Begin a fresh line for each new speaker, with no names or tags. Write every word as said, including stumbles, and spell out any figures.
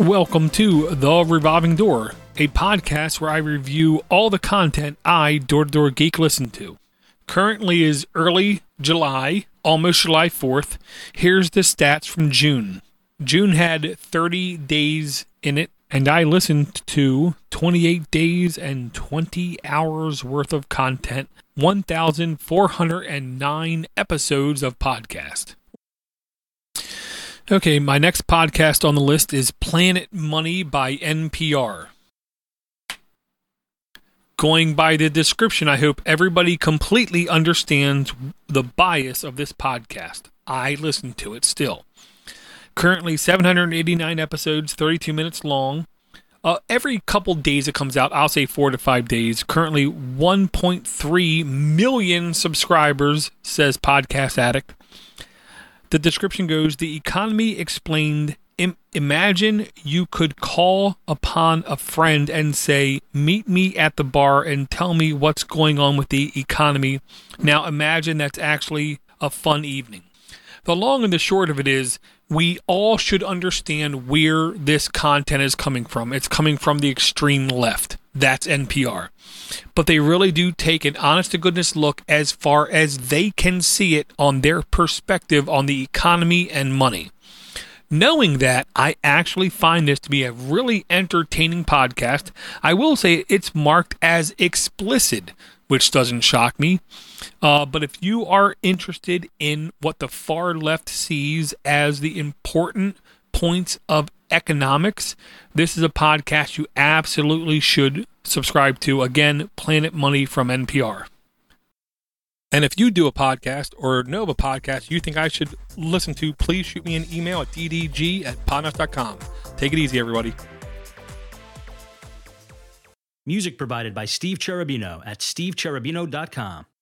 Welcome to The Revolving Door, a podcast where I review all the content I, Door-to-Door Geek, listen to. Currently is early July, almost July fourth. Here's the stats from June. June had thirty days in it, and I listened to twenty-eight days and twenty hours worth of content, one thousand four hundred nine episodes of podcast. Okay, my next podcast on the list is Planet Money by N P R. Going by the description, I hope everybody completely understands the bias of this podcast. I listen to it still. Currently seven hundred eighty-nine episodes, thirty-two minutes long. Uh, every couple days it comes out, I'll say four to five days. Currently one point three million subscribers, says Podcast Addict. The description goes, the economy explained, Im- imagine you could call upon a friend and say, meet me at the bar and tell me what's going on with the economy. Now imagine that's actually a fun evening. The long and the short of it is, we all should understand where this content is coming from. It's coming from the extreme left. That's N P R. But they really do take an honest-to-goodness look as far as they can see it on their perspective on the economy and money. Knowing that, I actually find this to be a really entertaining podcast. I will say it's marked as explicit, which doesn't shock me. Uh, but if you are interested in what the far left sees as the important points of economics, this is a podcast you absolutely should subscribe to. Again, Planet Money from N P R. And if you do a podcast or know of a podcast you think I should listen to, please shoot me an email at d d g at podnuts dot com. Take it easy, everybody.
Music provided by Steve Cherubino at steve cherubino dot com.